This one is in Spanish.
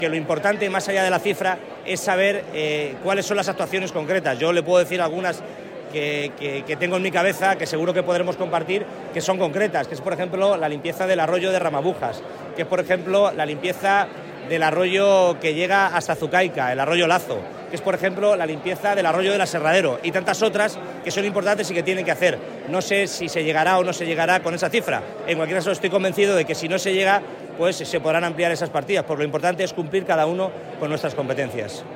Que lo importante, más allá de la cifra, es saber cuáles son las actuaciones concretas. Yo le puedo decir algunas que tengo en mi cabeza, que seguro que podremos compartir, que son concretas, que es, por ejemplo, la limpieza del arroyo de Ramabujas, que es, por ejemplo, la limpieza del arroyo que llega hasta Zucaica, el arroyo Lazo, que es, por ejemplo, la limpieza del arroyo del Aserradero, y tantas otras que son importantes y que tienen que hacer. No sé si se llegará o no se llegará con esa cifra. En cualquier caso, estoy convencido de que si no se llega, pues se podrán ampliar esas partidas, porque lo importante es cumplir cada uno con nuestras competencias.